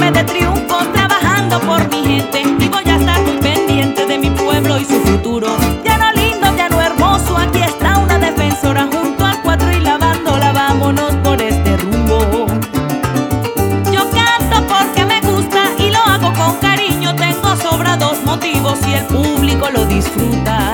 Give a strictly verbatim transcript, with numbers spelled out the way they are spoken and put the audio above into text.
llenándome de triunfos, trabajando por mi gente. Y voy a estar muy pendiente de mi pueblo y su futuro. Llano lindo, llano hermoso, aquí está una defensora junto al cuatro y la bandola. Vámonos por este rumbo. Yo canto porque me gusta y lo hago con cariño. Tengo sobrados motivos y el público lo disfruta.